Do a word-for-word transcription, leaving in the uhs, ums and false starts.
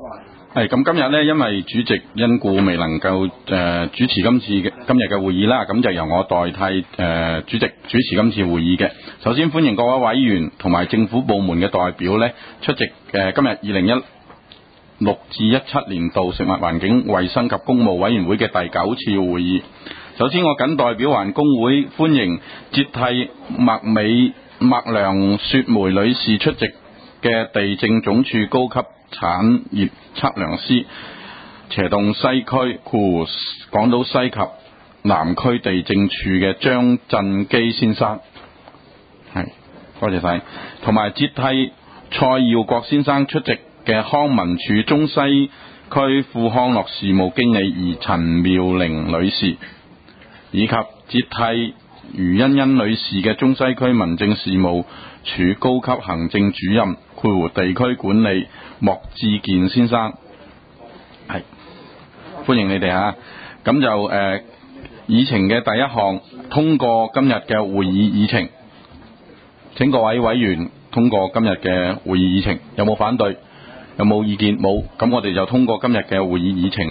係咁，今日呢，因為主席因故未能夠誒、呃、主持今次嘅今日嘅會議啦，咁就由我代替誒、呃、主席主持今次會議嘅。首先歡迎各位委員同埋政府部門嘅代表呢出席誒、呃、今日二零一六至一七年度食物環境衛生及工務委員會嘅第九次會議。首先我謹代表環工會歡迎接替麥美麥良雪梅女士出席嘅地政總署高級產業測量師，斜洞西區括港島西及南區地政處嘅張振基先生，係多謝晒，同埋接替蔡耀國先生出席嘅康文署中西區副康樂事務經理而陳妙玲女士，以及接替余欣欣女士嘅中西區民政事務處高級行政主任括弧地區管理莫志健先生，係歡迎你哋啊！咁就誒、呃、議程嘅第一項通過今日嘅會議議程，請各位委員通過今日嘅會議議程。有冇反對？有冇意見？冇。咁我哋就通過今日嘅會議議程。